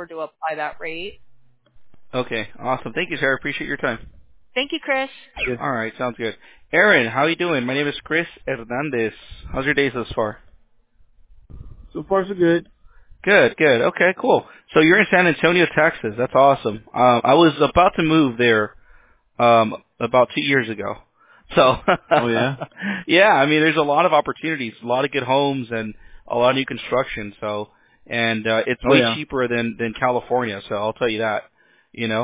were to apply that rate. Okay, awesome. Thank you, Sarah. Appreciate your time. Thank you, Chris. Yes. All right, sounds good. Aaron, how are you doing? My name is Chris Hernandez. How's your day thus far? So far, so good. Good, good. Okay, cool. So you're in San Antonio, Texas. That's awesome. I was about to move there about 2 years ago. So, Oh yeah. yeah, I mean, there's a lot of opportunities, a lot of good homes, and a lot of new construction. So, and it's Oh way yeah. cheaper than California. So I'll tell you that. You know.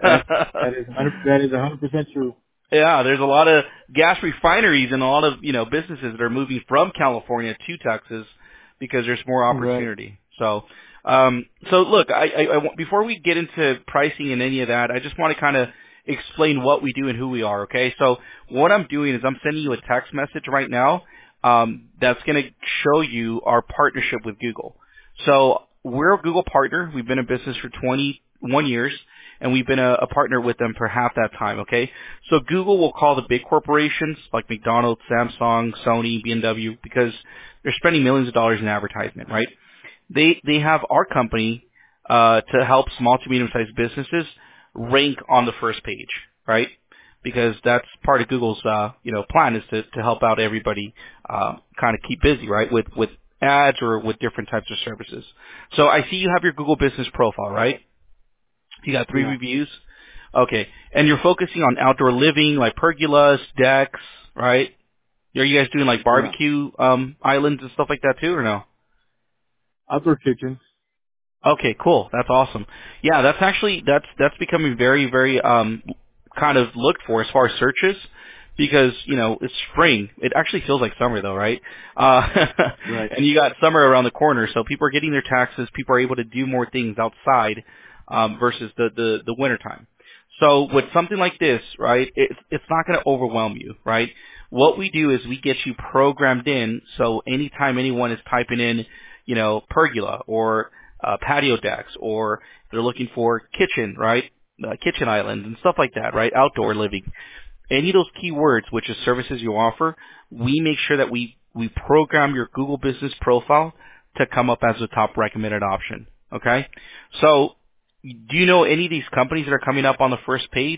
That is 100% true. Yeah, there's a lot of gas refineries and a lot of businesses that are moving from California to Texas because there's more Right. opportunity. So, look, before we get into pricing and any of that, I just want to kind of explain what we do and who we are. Okay, so what I'm doing is I'm sending you a text message right now that's going to show you our partnership with Google. So we're a Google partner. We've been in business for 21 years, and we've been a partner with them for half that time, okay? So Google will call the big corporations like McDonald's, Samsung, Sony, BMW, because they're spending millions of dollars in advertisement, right? They have our company to help small to medium-sized businesses rank on the first page, right? Because that's part of Google's plan is to help out everybody kind of keep busy, right? With ads or with different types of services. So I see you have your Google business profile, right? You got 3 Yeah. reviews. Okay. And you're focusing on outdoor living, like pergolas, decks, right? Are you guys doing like Yeah. barbecue islands and stuff like that too, or no? Outdoor kitchens. Okay, cool. That's awesome. Yeah, that's becoming very, very kind of looked for as far as searches because, it's spring. It actually feels like summer though, right? Right. And you got summer around the corner, so people are getting their taxes, people are able to do more things outside versus the winter time. So with something like this, right, it's not going to overwhelm you, right? What we do is we get you programmed in, so anytime anyone is typing in, pergola or patio decks, or they're looking for kitchen, right? Kitchen islands and stuff like that, right? Outdoor living. Any of those keywords, which is services you offer, we make sure that we program your Google business profile to come up as a top recommended option. Okay? So, do you know any of these companies that are coming up on the first page?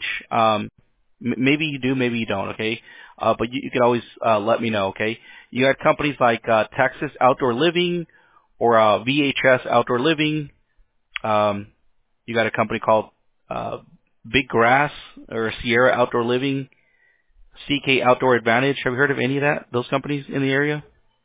Maybe you do, maybe you don't, okay? But you can always let me know, okay? You got companies like Texas Outdoor Living or VHS Outdoor Living. You got a company called Big Grass or Sierra Outdoor Living, CK Outdoor Advantage. Have you heard of any of those companies in the area?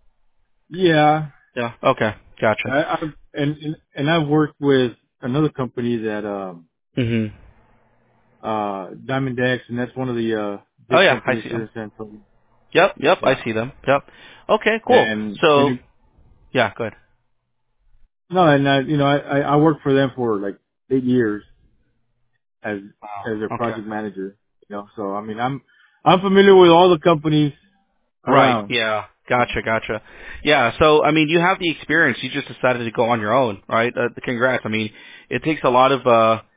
Yeah. Yeah. Okay. Gotcha. I've worked with another company that Mhm. Diamond X, and that's one of the Oh big yeah, I companies see here them. in San Antonio. Yep, I Yeah. see them. Yep. Okay, cool. And So, it, yeah, go ahead. no, and I worked for them for like 8 years as Wow. their Okay. project manager. So I mean I'm familiar with all the companies Right. around. Yeah. Gotcha. Yeah. So, I mean, you have the experience. You just decided to go on your own, right? Congrats. I mean, it takes a lot of,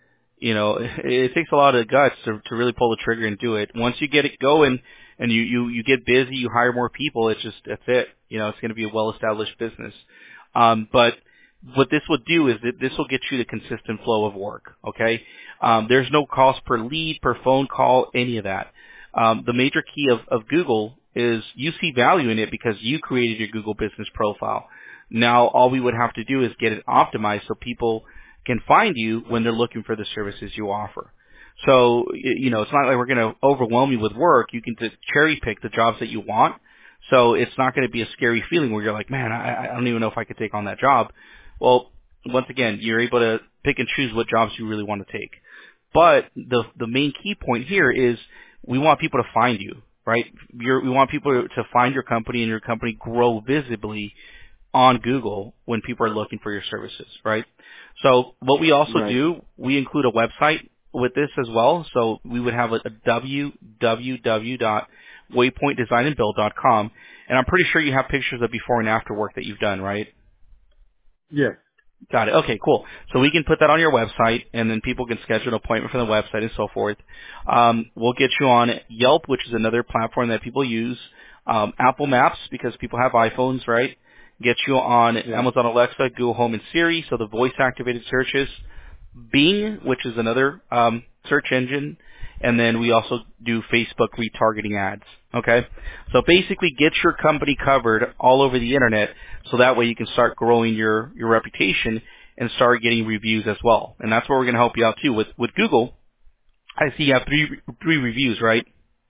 it takes a lot of guts to really pull the trigger and do it. Once you get it going and you get busy, you hire more people. That's it. It's going to be a well-established business. But what this will do is that this will get you the consistent flow of work. Okay. There's no cost per lead, per phone call, any of that. The major key of Google is you see value in it because you created your Google business profile. Now all we would have to do is get it optimized so people can find you when they're looking for the services you offer. So, it's not like we're going to overwhelm you with work. You can just cherry pick the jobs that you want. So it's not going to be a scary feeling where you're like, man, I don't even know if I could take on that job. Well, once again, you're able to pick and choose what jobs you really want to take. But the main key point here is we want people to find you, right? We want people to find your company and your company grow visibly on Google when people are looking for your services, right? So what we also Right. do, we include a website with this as well. So we would have a www.waypointdesignandbuild.com, and I'm pretty sure you have pictures of before and after work that you've done, right? Yes. Got it. Okay, cool. So we can put that on your website, and then people can schedule an appointment from the website and so forth. We'll get you on Yelp, which is another platform that people use. Apple Maps, because people have iPhones, right? Get you on Yeah. Amazon Alexa, Google Home, and Siri, so the voice-activated searches. Bing, which is another search engine, and then we also do Facebook retargeting ads. Okay, so basically, get your company covered all over the internet, so that way you can start growing your reputation and start getting reviews as well. And that's where we're going to help you out too. With Google, I see you have three reviews, right?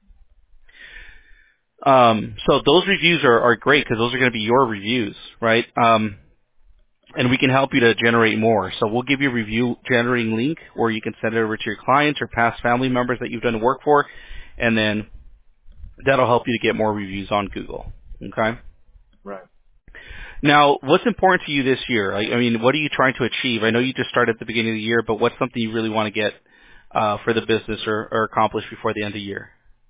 So those reviews are great because those are going to be your reviews, right? And we can help you to generate more. So we'll give you a review generating link where you can send it over to your clients or past family members that you've done work for, and then that'll help you to get more reviews on Google. Okay? Right. Now, what's important to you this year? I mean, what are you trying to achieve? I know you just started at the beginning of the year, but what's something you really want to get for the business or accomplish before the end of the year?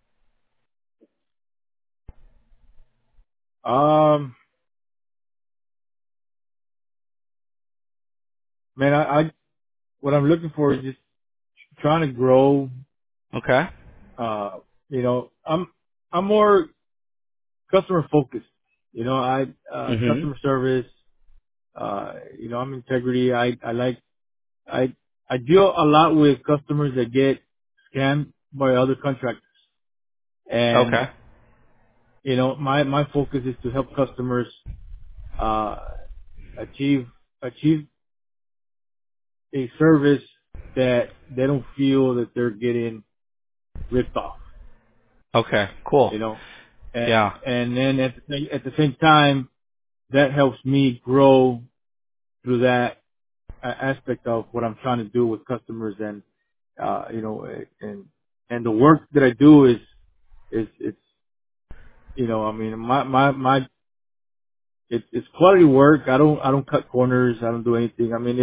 Man, what I'm looking for is just trying to grow. Okay. I'm more customer focused. Mhm. Customer service. I'm integrity. I deal a lot with customers that get scammed by other contractors. And, Okay. my focus is to help customers, uh, achieve a service that they don't feel that they're getting ripped off, Okay. Cool. and, Yeah. and then at the same time, that helps me grow through that aspect of what I'm trying to do with customers and, and the work that I do it's, I mean, it's quality work. I don't cut corners. I don't do anything. I mean,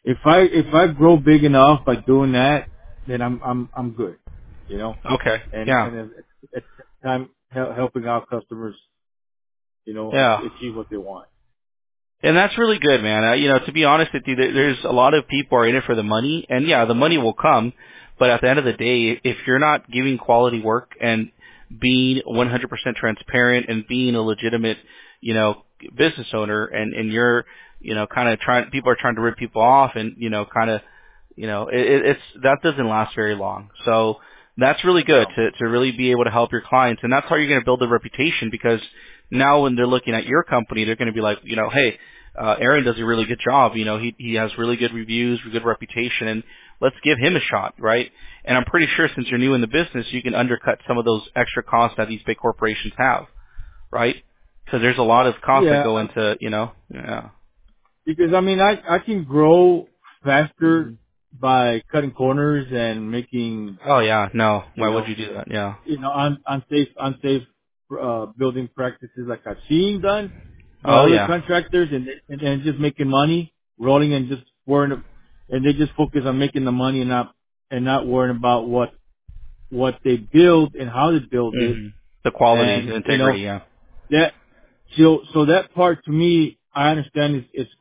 if I grow big enough by doing that, then I'm good, Okay. and, Yeah. at the time helping out customers, Yeah. achieve what they want. And that's really good, man. To be honest with you, there's a lot of people are in it for the money, and yeah, the money will come, but at the end of the day, if you're not giving quality work and being 100% transparent and being a legitimate, business owner, and you're, kind of people are trying to rip people off, and kind of, it's that doesn't last very long. So that's really good No. to really be able to help your clients, and that's how you're going to build a reputation because now when they're looking at your company, they're going to be like, hey. Aaron does a really good job. He has really good reviews, good reputation, and let's give him a shot, right? And I'm pretty sure since you're new in the business, you can undercut some of those extra costs that these big corporations have, right? Because there's a lot of costs that go Yeah, into, yeah. because I mean, I can grow hmm faster by cutting corners and making, Oh yeah, no. you Why would know, you do that? Yeah. unsafe building practices like I've seen done by Oh other yeah. contractors, and just making money, rolling, and just worrying, and they just focus on making the money and not worrying about what they build and how they build it, hmm The quality and and integrity, yeah. that so that part to me, I understand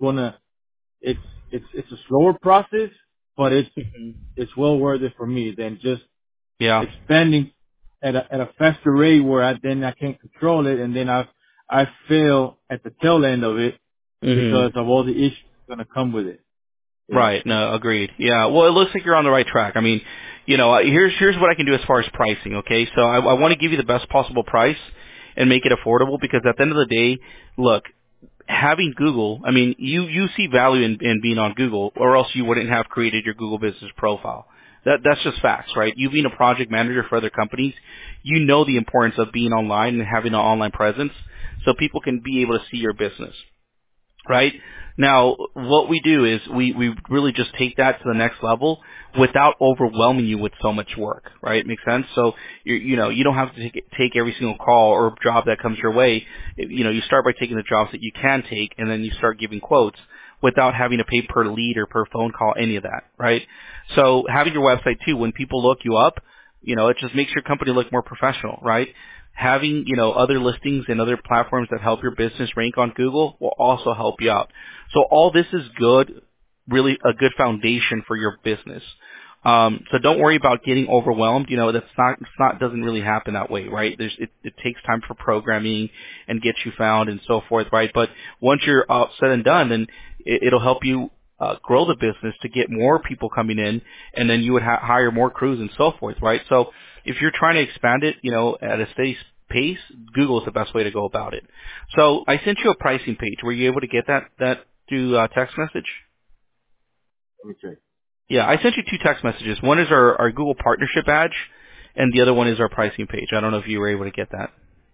it's it's a slower process, but hmm it's well worth it for me than just Yeah. expanding at a faster rate where I can't control it, and then I fail at the tail end of it hmm because of all the issues gonna come with it. Right. No, agreed. Yeah. Well, it looks like you're on the right track. I mean, here's what I can do as far as pricing. Okay. So I want to give you the best possible price and make it affordable because at the end of the day, look, having Google, I mean, you see value in being on Google, or else you wouldn't have created your Google business profile. That's just facts, right? You being a project manager for other companies, you know the importance of being online and having an online presence so people can be able to see your business, right? Now, what we do is we really just take that to the next level without overwhelming you with so much work, right? Makes sense? So, you don't have to take every single call or job that comes your way. You start by taking the jobs that you can take, and then you start giving quotes without having to pay per lead or per phone call, any of that, right? So having your website too, when people look you up, it just makes your company look more professional, right? Having, other listings and other platforms that help your business rank on Google will also help you out. So all this is good, really a good foundation for your business. So don't worry about getting overwhelmed. You know, doesn't really happen that way, right? It takes time for programming and get you found and so forth, right? But once you're said and done, then it'll help you grow the business to get more people coming in, and then you would hire more crews and so forth, right? So if you're trying to expand it, you know, at a steady pace, Google is the best way to go about it. So I sent you a pricing page. Were you able to get that through text message? Let me check. Yeah, I sent you two text messages. One is our Google partnership badge, and the other one is our pricing page. I don't know if you were able to get that.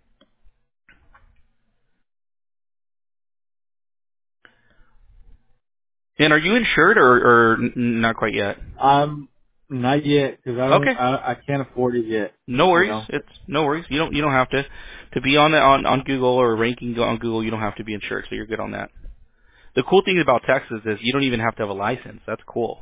And are you insured or not quite yet? Not yet, because Okay, I can't afford it yet. no You worries. know. It's no worries. You don't have to be on Google or ranking on Google. You don't have to be insured, so you're good on that. The cool thing about Texas is you don't even have to have a license. That's cool.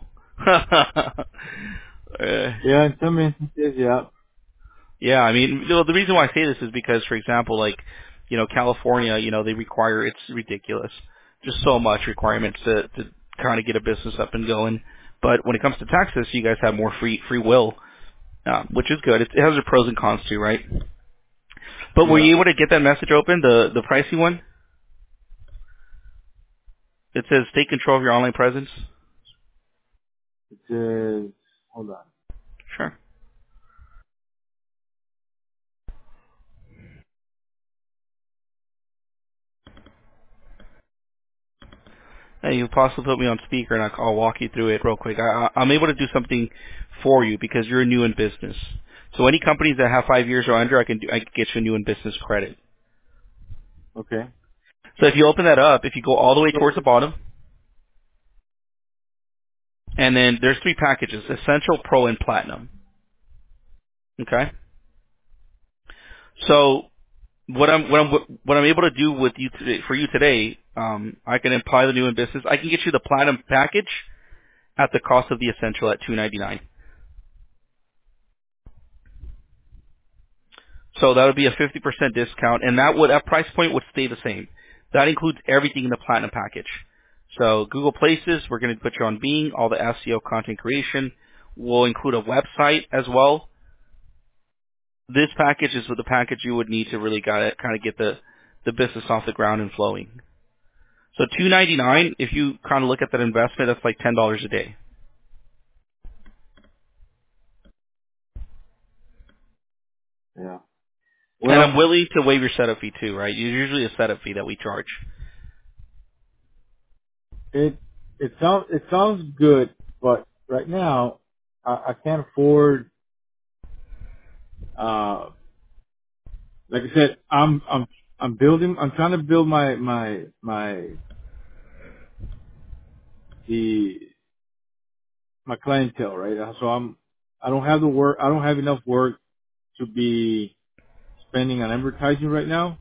Yeah, in some instances, yeah. Yeah, I mean, the reason why I say this is because, for example, like, you know, California, you know, they require, it's ridiculous, just so much requirements to kind of get a business up and going. But when it comes to Texas, you guys have more free will, which is good. It has its pros and cons too, right? But were Yeah. you able to get that message open, the pricey one? It says take control of your online presence. It says, hold on. Sure. Hey, you possibly put me on speaker, and I'll walk you through it real quick. I'm able to do something for you because you're new in business. So any companies that have 5 years or under, I can get you a new in business credit. Okay. So if you open that up, if you go all the way towards the bottom, and then there's three packages: Essential, Pro, and Platinum. Okay. So what I'm able to do with you today, for you today, I can apply the new in business. I can get you the Platinum package at the cost of the Essential at $299. So that would be a 50% discount, and that price point would stay the same. That includes everything in the Platinum package. So Google Places, we're going to put you on Bing, all the SEO content creation. We'll include a website as well. This package is the package you would need to really kind of get the business off the ground and flowing. So $299, if you kind of look at that investment, that's like $10 a day. Yeah. And I'm Well, willing to waive your setup fee too, right? There's usually a setup fee that we charge. it sounds good, but right now I can't afford. Like I said, I'm trying to build the my clientele, right? So I don't have the work. I don't have enough work to be spending on advertising right now,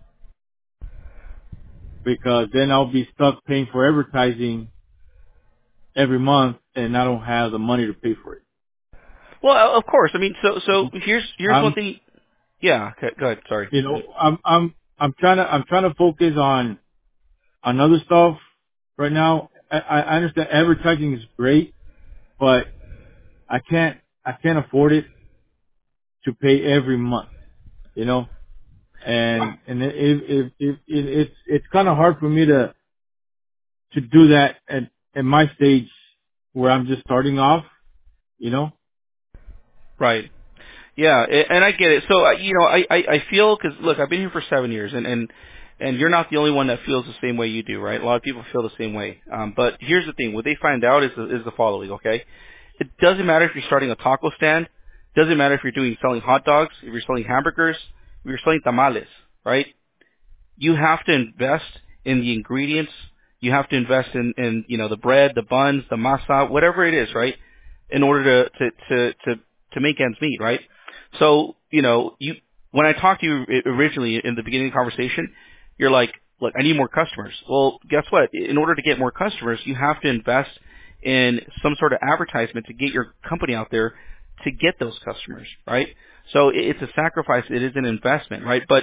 because then I'll be stuck paying for advertising every month, and I don't have the money to pay for it. Well, of course. I mean, so here's one I'm, thing. Yeah, okay, go ahead. Sorry. I'm trying to focus on other stuff right now. I understand advertising is great, but I can't afford it to pay every month, you know. And it's kind of hard for me to do that at my stage where I'm just starting off, you know. Right. Yeah, and I get it. So you know, I feel, because look, I've been here for 7 years, and you're not the only one that feels the same way you do, right? A lot of people feel the same way. But here's the thing: what they find out is the following. Okay, it doesn't matter if you're starting a taco stand. Doesn't matter if you're selling hot dogs, if you're selling hamburgers, if you're selling tamales, right? You have to invest in the ingredients. You have to invest in you know, the bread, the buns, the masa, whatever it is, right? In order to make ends meet, right? So, you know, when I talked to you originally in the beginning of the conversation, you're like, look, I need more customers. Well, guess what? In order to get more customers, you have to invest in some sort of advertisement to get your company out there to get those customers, right? So it's a sacrifice. It is an investment, right? But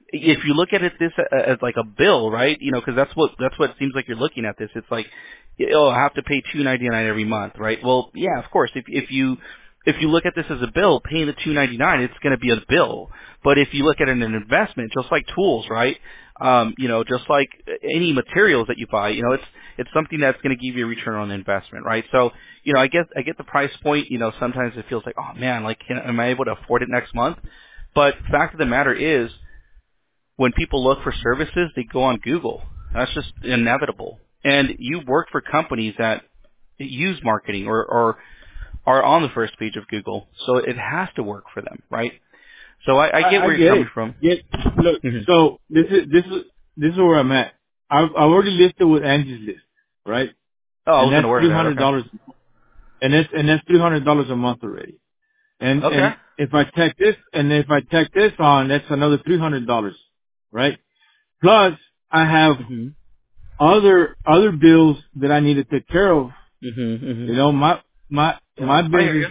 if you look at it this as like a bill, right? You know, because that's what it seems like you're looking at this. It's like, oh, I have to pay $2.99 every month, right? Well, yeah, of course. If you look at this as a bill, paying the $2.99, it's going to be a bill. But if you look at it as an investment, just like tools, right? You know, just like any materials that you buy, you know, it's something that's going to give you a return on investment, right? So, you know, I get the price point. You know, sometimes it feels like, oh man, like, am I able to afford it next month? But fact of the matter is, when people look for services, they go on Google. That's just inevitable. And you work for companies that use marketing or are on the first page of Google, so it has to work for them, right? So I get I where you're get coming it. from. Look, Hmm. so this is where I'm at. I've already listed with Angie's List, right? Oh, I And was going that's to work with that. $300, and that's $300 a month already. Okay. Okay. And if I tack this on, that's another $300, right? Plus, I have Mhm. other bills that I need to take care of. Mhm. Mhm. You know, Yeah. my I hear business you.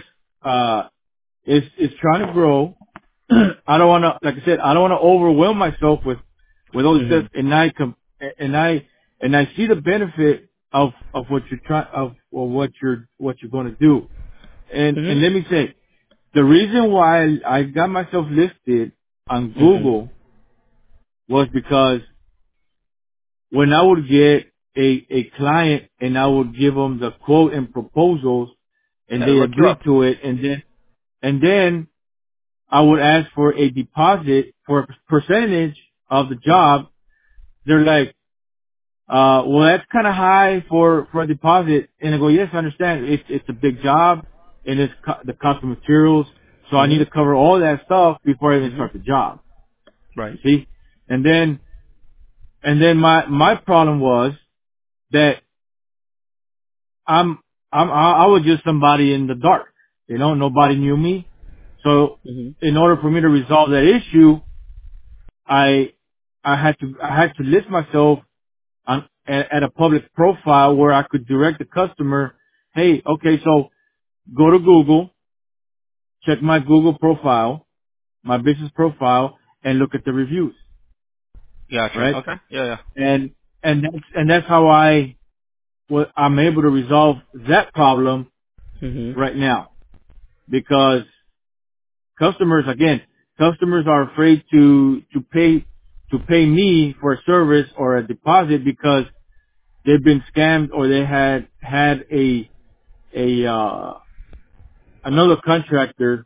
is trying to grow. I don't want to, like I said, I don't want to overwhelm myself with all this stuff, Mhm. and I see the benefit of what you're what you're going to do. And Mhm. let me say, the reason why I got myself listed on Mhm. Google was because when I would get a client and I would give them the quote and proposals and Yeah, they look you agreed up. to it, and then I would ask for a deposit for a percentage of the job. They're like, well, that's kind of high for a deposit. And I go, yes, I understand. It's a big job and it's the cost of materials. So I need to Mhm. cover all that stuff before I even Mhm. start the job. Right. You see? And then my problem was that I was just somebody in the dark. You know, nobody knew me. So Mhm. in order for me to resolve that issue, I I had to list myself at a public profile where I could direct the customer, hey, okay, so go to Google, check my Google profile, my business profile, and look at the reviews, Gotcha. right? Okay. Yeah. Yeah. And that's how I'm able to resolve that problem Mhm. right now, because customers are afraid to pay me for a service or a deposit because they've been scammed, or they had a another contractor,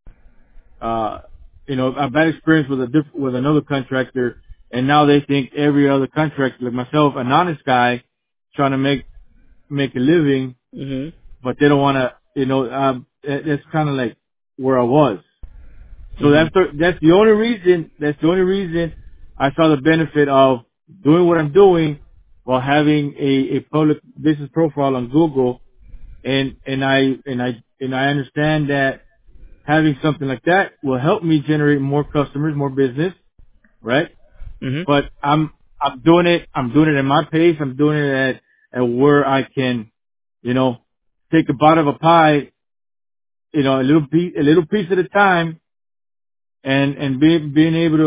a bad experience with another contractor, and now they think every other contractor, like myself, an honest guy, trying to make a living, Mhm. but they don't want to, that's kind of like where I was. So Mhm. that's the only reason, I saw the benefit of doing what I'm doing while having a public business profile on Google. And I understand that having something like that will help me generate more customers, more business, right? Mhm. But I'm doing it at my pace. I'm doing it at where I can, you know, take a bite of a pie, a little piece at a time, and being able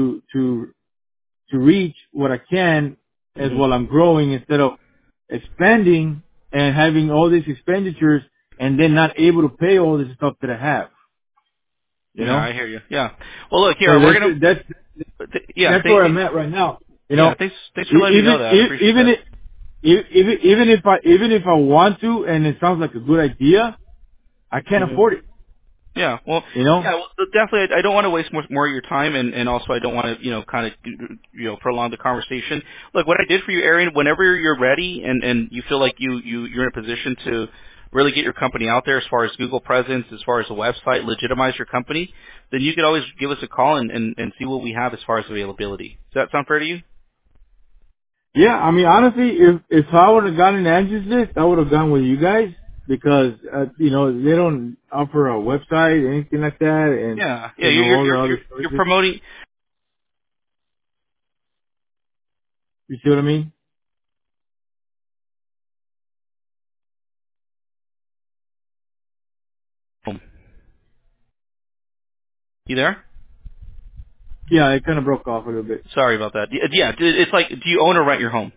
to reach what I can as Mhm. well. I'm growing instead of expanding and having all these expenditures and then not able to pay all this stuff that I have, you Yeah, know? I hear you. Yeah. Well, look here. So We're gonna. Yeah. that's where I'm at right now. You Yeah. know, Thanks for letting me know that. I appreciate even that. even if I want to, and it sounds like a good idea, I can't Mhm. afford it, Yeah, well, you know? yeah, well, definitely. I don't want to waste more of your time, and also I don't want to, kind of, prolong the conversation. Look, what I did for you, Arian. Whenever you're ready and you feel like you're in a position to really get your company out there, as far as Google presence, as far as a website, legitimize your company, then you could always give us a call and see what we have as far as availability. Does that sound fair to you? Yeah, I mean, honestly, if I would have gotten Angie's List, I would have gone with you guys because they don't offer a website or anything like that, and Yeah, yeah. You're all the other you're services. promoting. You see what I mean? You there? Yeah, it kind of broke off a little bit. Sorry about that. Yeah, it's like, do you own or rent your home?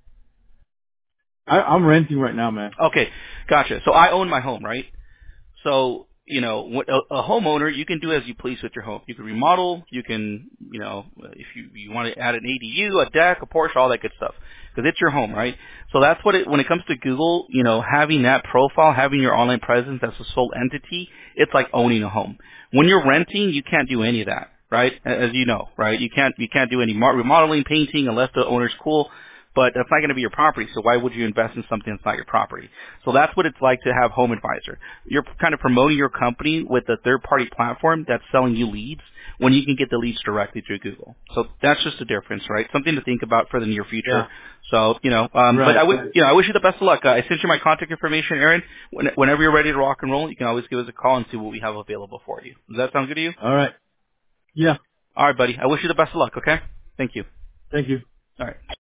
I'm renting right now, man. Okay, gotcha. So I own my home, right? So, a homeowner, you can do as you please with your home. You can remodel, you can, if you want to add an ADU, a deck, a porch, all that good stuff. Because it's your home, right? So that's when it comes to Google, having that profile, having your online presence as a sole entity, it's like owning a home. When you're renting, you can't do any of that, right? As you know, right? You can't do any remodeling, painting unless the owner's cool. But that's not going to be your property, so why would you invest in something that's not your property? So that's what it's like to have Home Advisor. You're kind of promoting your company with a third-party platform that's selling you leads when you can get the leads directly through Google. So that's just a difference, right? Something to think about for the near future. Yeah. So, but Right. I wish you the best of luck. I sent you my contact information, Aaron. Whenever you're ready to rock and roll, you can always give us a call and see what we have available for you. Does that sound good to you? All right. Yeah. All right, buddy. I wish you the best of luck, okay? Thank you. Thank you. All right.